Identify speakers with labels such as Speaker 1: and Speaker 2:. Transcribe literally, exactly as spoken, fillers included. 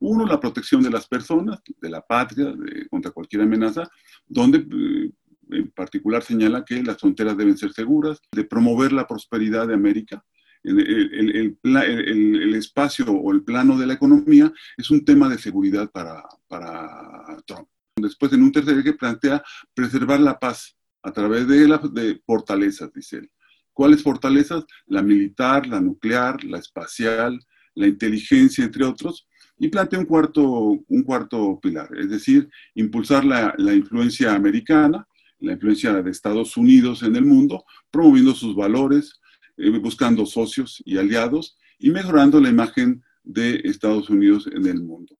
Speaker 1: Uno, la protección de las personas, de la patria, de, contra cualquier amenaza, donde eh, en particular señala que las fronteras deben ser seguras, de promover la prosperidad de América. El, el, el, el, el espacio o el plano de la economía es un tema de seguridad para, para Trump. Después, en un tercer eje, plantea preservar la paz a través de, la, de fortalezas, dice él. ¿Cuáles fortalezas? La militar, la nuclear, la espacial, la inteligencia, entre otros. Y plantea un cuarto, un cuarto pilar, es decir, impulsar la, la influencia americana, la influencia de Estados Unidos en el mundo, promoviendo sus valores, eh, buscando socios y aliados y mejorando la imagen de Estados Unidos en el mundo.